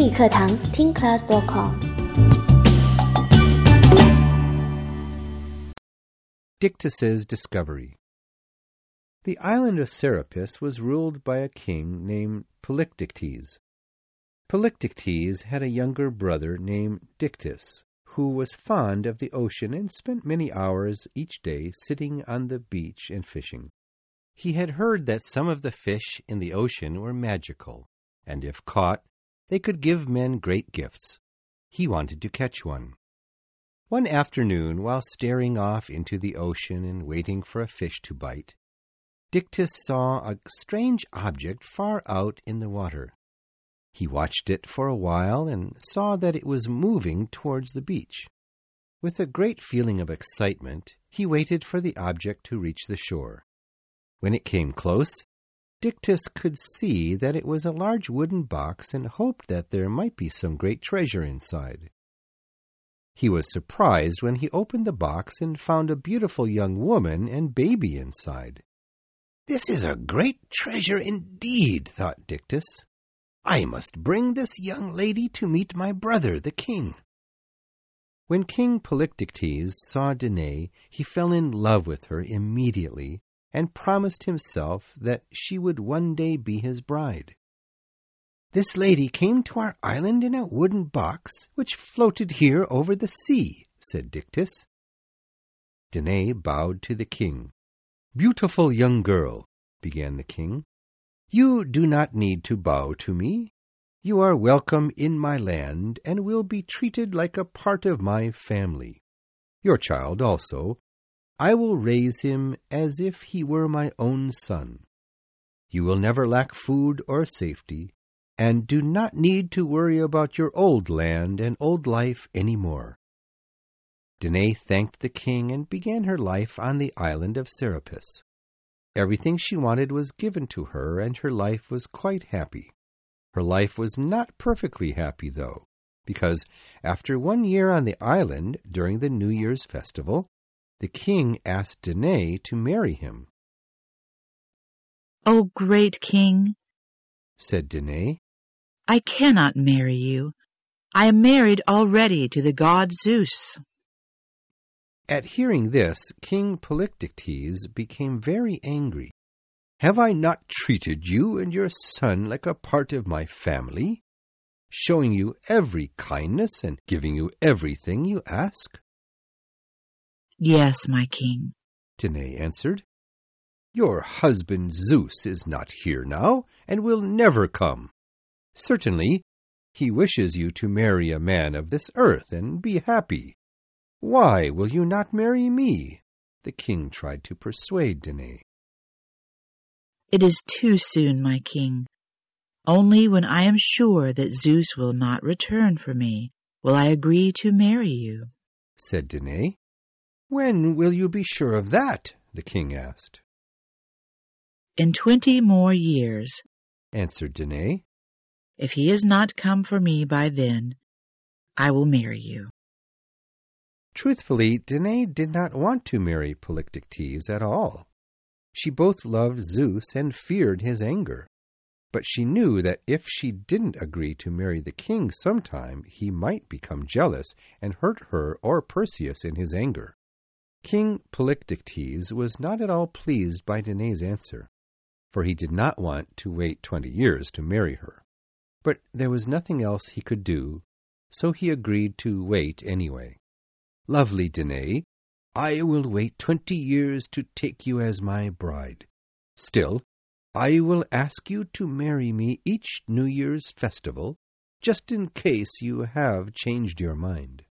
英语课堂听 class.com。 Dictys's discovery. The island of Serapis was ruled by a king named Polydectes. Polydectes had a younger brother named Dictys, who was fond of the ocean and spent many hours each day sitting on the beach and fishing. He had heard that some of the fish in the ocean were magical, and if caught, they could give men great gifts. He wanted to catch one. One afternoon, while staring off into the ocean and waiting for a fish to bite, Dictys saw a strange object far out in the water. He watched it for a while and saw that it was moving towards the beach. With a great feeling of excitement, he waited for the object to reach the shore. When it came close, Dictys could see that it was a large wooden box and hoped that there might be some great treasure inside. He was surprised when he opened the box and found a beautiful young woman and baby inside. "This is a great treasure indeed," thought Dictys. "I must bring this young lady to meet my brother, the king." When King Polydectes saw Danae, he fell in love with her immediately and promised himself that she would one day be his bride. "This lady came to our island in a wooden box, which floated here over the sea," said Dictys. Danae bowed to the king. "Beautiful young girl," began the king, "you do not need to bow to me. You are welcome in my land and will be treated like a part of my family. Your child also, I will raise him as if he were my own son. You will never lack food or safety, and do not need to worry about your old land and old life any more." Danae thanked the king and began her life on the island of Serapis. Everything she wanted was given to her, and her life was quite happy. Her life was not perfectly happy, though, because after 1 year on the island during the New Year's festival, the king asked Danae to marry him. "O great king," said Danae, "I cannot marry you. I am married already to the god Zeus." At hearing this, King Polydectes became very angry. "Have I not treated you and your son like a part of my family, showing you every kindness and giving you everything you ask?" "Yes, my king," Danae answered. "Your husband Zeus is not here now and will never come. Certainly, he wishes you to marry a man of this earth and be happy. Why will you not marry me?" The king tried to persuade Danae. "It is too soon, my king. Only when I am sure that Zeus will not return for me will I agree to marry you," said Danae. "When will you be sure of that?" the king asked. "In 20 more years," answered Danae. "If he has not come for me by then, I will marry you." Truthfully, Danae did not want to marry Polydectes at all. She both loved Zeus and feared his anger. But she knew that if she didn't agree to marry the king sometime, he might become jealous and hurt her or Perseus in his anger. King Polydectes was not at all pleased by Danae's answer, for he did not want to wait 20 years to marry her. But there was nothing else he could do, so he agreed to wait anyway. "Lovely Danae, I will wait 20 years to take you as my bride. Still, I will ask you to marry me each New Year's festival, just in case you have changed your mind."